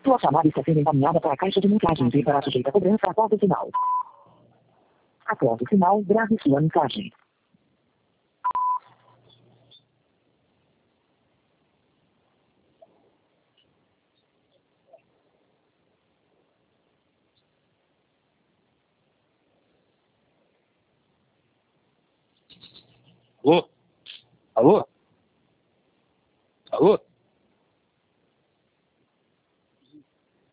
Sua chamada está sendo encaminhada para a caixa de mensagens e será sujeita a cobrança após o sinal. Após o sinal, grave sua mensagem. Alô? Alô? Alô?